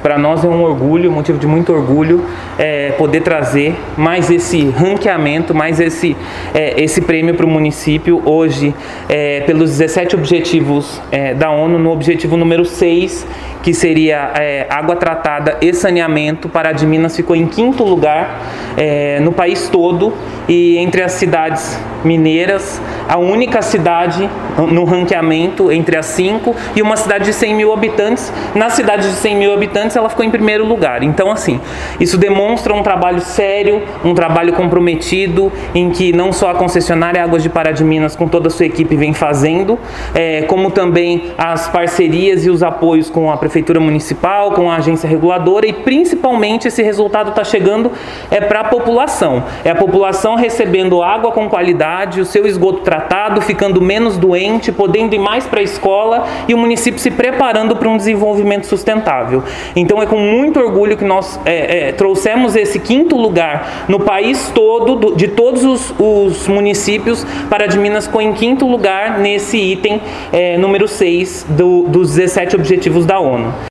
para nós é um orgulho, motivo de muito orgulho, poder trazer mais esse ranqueamento, mais esse prêmio para o município hoje, pelos 17 objetivos da ONU, no objetivo número 6, que seria água tratada e saneamento. Pará de Minas ficou em 5º lugar no país todo, e entre as cidades mineiras, a única cidade no ranqueamento entre as 5, e uma cidade de 100 mil habitantes. Na cidade de 100 mil habitantes, ela ficou em 1º lugar. Então, assim, isso demonstra um trabalho sério, um trabalho comprometido, em que não só a concessionária Águas de Pará de Minas, com toda a sua equipe, vem fazendo, como também as parcerias e os apoios com a Prefeitura Municipal, com a agência reguladora, e principalmente esse resultado está chegando para a população. É a população recebendo água com qualidade, o seu esgoto tratado, ficando menos doente, podendo ir mais para a escola, e o município se preparando para um desenvolvimento sustentável. Então é com muito orgulho que nós trouxemos esse 5º lugar no país todo, de todos os municípios. Pará de Minas ficou em 5º lugar nesse item número 6 dos 17 objetivos da ONU.